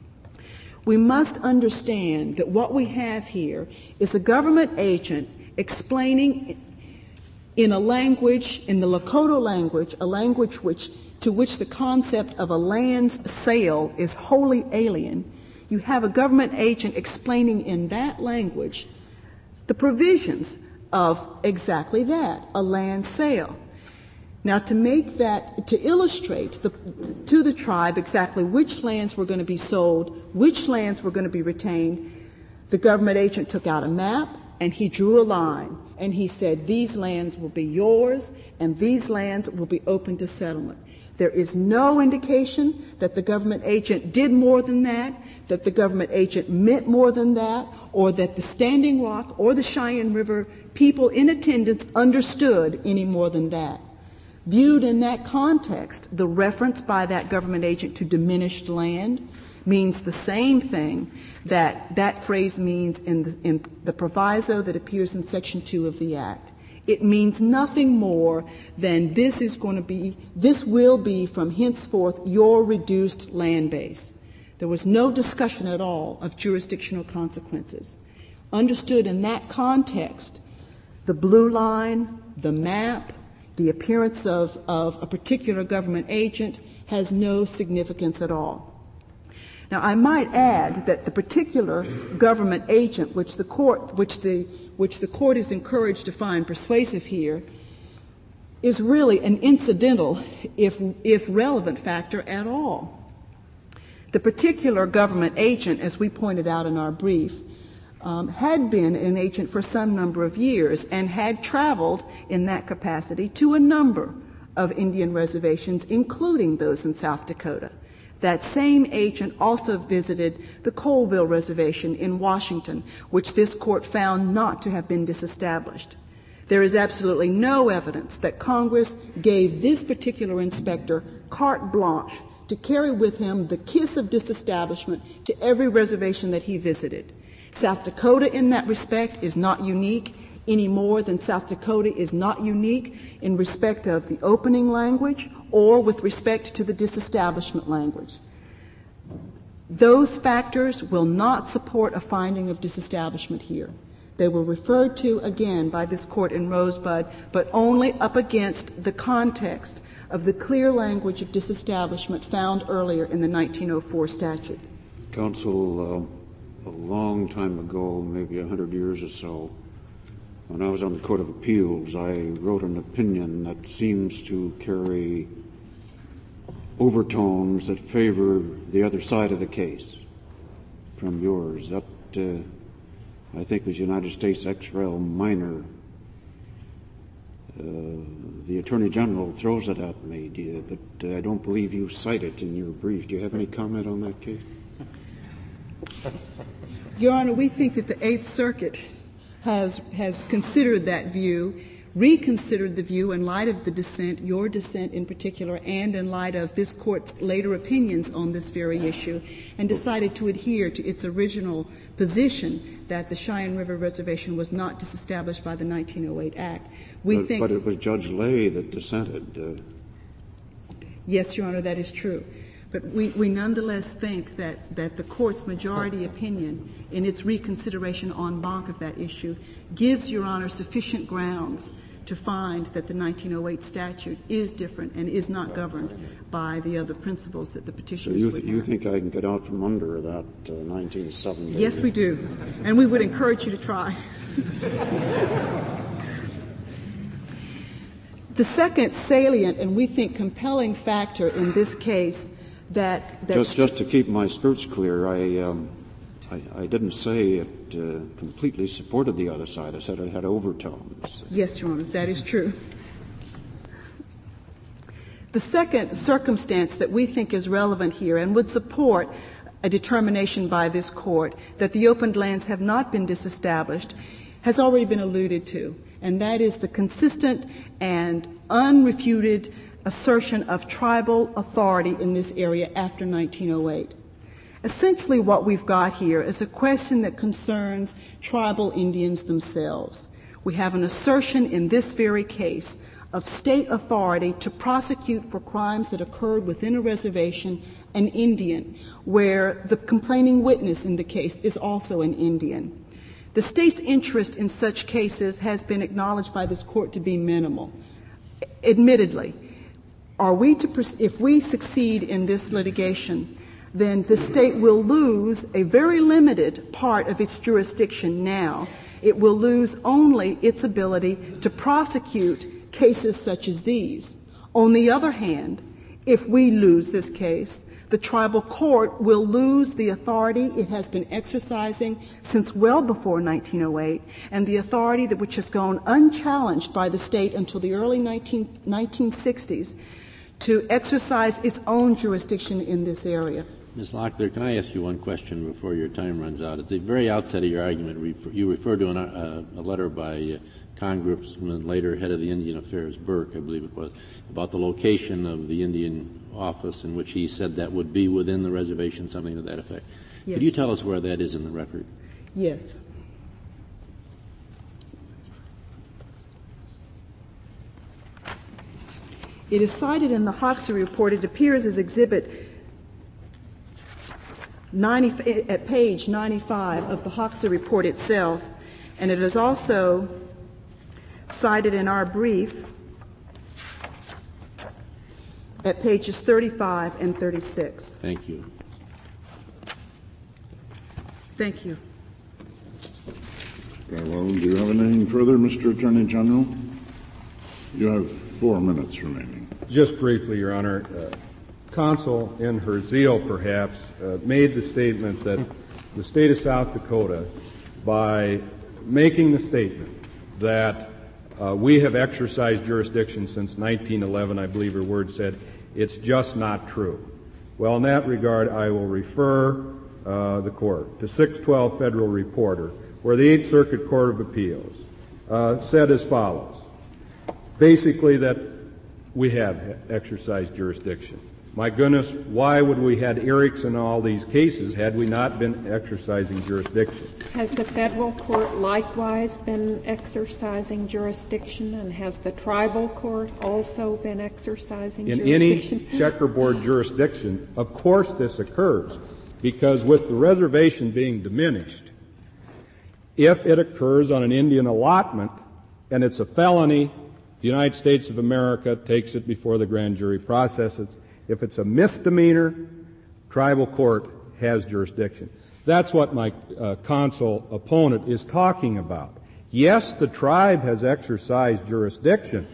We must understand that what we have here is a government agent explaining in a language, in the Lakota language, a language which to which the concept of a land's sale is wholly alien. You have a government agent explaining in that language the provisions of exactly that, a land sale. Now, to make that, to illustrate the, to the tribe exactly which lands were going to be sold, which lands were going to be retained, the government agent took out a map and he drew a line and he said, these lands will be yours and these lands will be open to settlement. There is no indication that the government agent did more than that, that the government agent meant more than that, or that the Standing Rock or the Cheyenne River people in attendance understood any more than that. Viewed in that context, the reference by that government agent to diminished land means the same thing that that phrase means in the, in the proviso that appears in Section two of the Act. It means nothing more than this is going to be, this will be from henceforth your reduced land base. There was no discussion at all of jurisdictional consequences. Understood in that context, the blue line, the map, the appearance of, of a particular government agent has no significance at all. Now, I might add that the particular government agent which the court, which the, which the court is encouraged to find persuasive here, is really an incidental, if, if relevant factor at all. The particular government agent, as we pointed out in our brief, um, had been an agent for some number of years and had traveled in that capacity to a number of Indian reservations, including those in South Dakota. That same agent also visited the Colville Reservation in Washington, which this court found not to have been disestablished. There is absolutely no evidence that Congress gave this particular inspector carte blanche to carry with him the kiss of disestablishment to every reservation that he visited. South Dakota, in that respect, is not unique any more than South Dakota is not unique in respect of the opening language or with respect to the disestablishment language. Those factors will not support a finding of disestablishment here. They were referred to again by this court in Rosebud, but only up against the context of the clear language of disestablishment found earlier in the nineteen oh four statute. Counsel, uh, a long time ago, maybe a hundred years or so, when I was on the Court of Appeals, I wrote an opinion that seems to carry overtones that favor the other side of the case from yours. That, uh, I think, was United States ex rel minor. Uh, the Attorney General throws it at me, you, but uh, I don't believe you cite it in your brief. Do you have any comment on that case? Your Honor, we think that the Eighth Circuit has has considered that view, reconsidered the view in light of the dissent, your dissent in particular, and in light of this Court's later opinions on this very issue, and decided to adhere to its original position that the Cheyenne River Reservation was not disestablished by the nineteen oh eight Act. We but, think, but it was Judge Lay that dissented. Uh, yes, Your Honor, that is true. But we, we nonetheless think that, that the Court's majority opinion in its reconsideration en banc of that issue gives Your Honor sufficient grounds to find that the nineteen oh eight statute is different and is not governed by the other principles that the petitioners so you, would th- have. you think I can get out from under that uh, nineteen seventy? Yes, we do. And we would encourage you to try. The second salient and we think compelling factor in this case that, that just just to keep my skirts clear, I um, I, I didn't say it uh, completely supported the other side. I said it had overtones. Yes, Your Honor, that is true. The second circumstance that we think is relevant here and would support a determination by this Court that the opened lands have not been disestablished has already been alluded to, and that is the consistent and unrefuted assertion of tribal authority in this area after nineteen oh eight. Essentially what we've got here is a question that concerns tribal Indians themselves. We have an assertion in this very case of state authority to prosecute for crimes that occurred within a reservation an Indian, where the complaining witness in the case is also an Indian. The state's interest in such cases has been acknowledged by this Court to be minimal. Admittedly, are we to, pers- if we succeed in this litigation, then the state will lose a very limited part of its jurisdiction now. It will lose only its ability to prosecute cases such as these. On the other hand, if we lose this case, the tribal court will lose the authority it has been exercising since well before nineteen oh eight, and the authority that which has gone unchallenged by the state until the early nineteen sixties to exercise its own jurisdiction in this area. Miz Locklear, can I ask you one question before your time runs out? At the very outset of your argument, you referred to an, uh, a letter by uh, Congressman, later head of the Indian Affairs, Burke, I believe it was, about the location of the Indian office, in which he said that would be within the reservation, something to that effect. Yes. Could you tell us where that is in the record? Yes. It is cited in the Hoxie report. It appears as Exhibit ninety, at page ninety-five of the Hoxie report itself, and it is also cited in our brief at pages thirty-five and thirty-six. Thank you. Thank you. Very well. Do you have anything further, Mister Attorney General? You have four minutes remaining. Just briefly, Your Honor. Uh, Counsel, in her zeal perhaps, uh, made the statement that the state of South Dakota, by making the statement that uh, we have exercised jurisdiction since nineteen eleven, I believe her word said, it's just not true. Well, in that regard, I will refer uh, the Court to six twelve Federal Reporter, where the Eighth Circuit Court of Appeals uh, said as follows, basically that we have exercised jurisdiction. My goodness, why would we had Eriks in all these cases had we not been exercising jurisdiction? Has the federal court likewise been exercising jurisdiction, and has the tribal court also been exercising in jurisdiction? In any checkerboard jurisdiction, of course this occurs, because with the reservation being diminished, if it occurs on an Indian allotment and it's a felony, the United States of America takes it before the grand jury processes. If it's a misdemeanor, tribal court has jurisdiction. That's what my uh, consul opponent is talking about. Yes, the tribe has exercised jurisdiction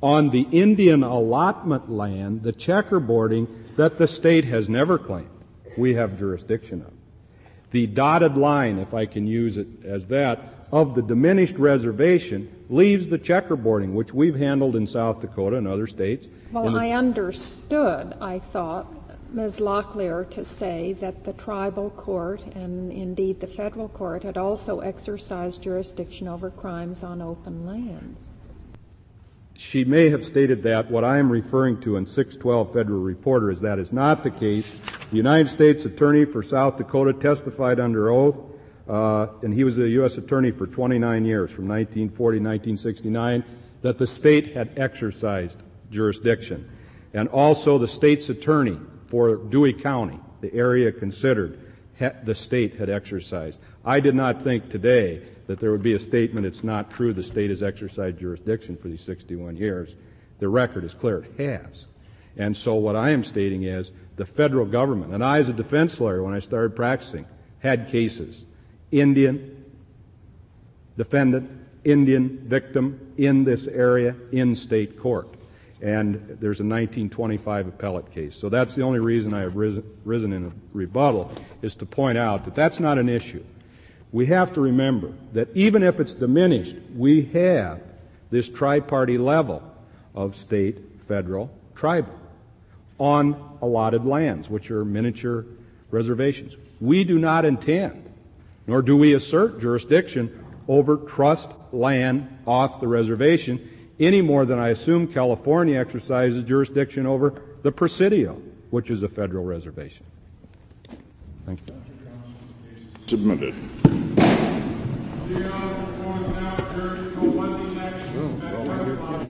on the Indian allotment land, the checkerboarding that the state has never claimed we have jurisdiction of. The dotted line, if I can use it as that, of the diminished reservation leaves the checkerboarding, which we've handled in South Dakota and other states. Well, the, I understood, I thought, Miz Locklear, to say that the tribal court and indeed the federal court had also exercised jurisdiction over crimes on open lands. She may have stated that. What I am referring to in six twelve Federal Reporter is that is not the case. The United States Attorney for South Dakota testified under oath, uh, and he was a U S Attorney for twenty-nine years, from nineteen forty to nineteen sixty-nine, that the state had exercised jurisdiction. And also the state's attorney for Dewey County, the area considered, ha- the state had exercised. I did not think today that there would be a statement, it's not true, the state has exercised jurisdiction for these sixty-one years. The record is clear, it has. And so what I am stating is the federal government, and I as a defense lawyer when I started practicing, had cases, Indian defendant, Indian victim in this area in state court. And there's a nineteen twenty-five appellate case. So that's the only reason I have risen, risen in a rebuttal, is to point out that that's not an issue. We have to remember that even if it's diminished, we have this tri-party level of state, federal, tribal on allotted lands, which are miniature reservations. We do not intend, nor do we assert jurisdiction over trust land off the reservation any more than I assume California exercises jurisdiction over the Presidio, which is a federal reservation. Thank you. Submitted.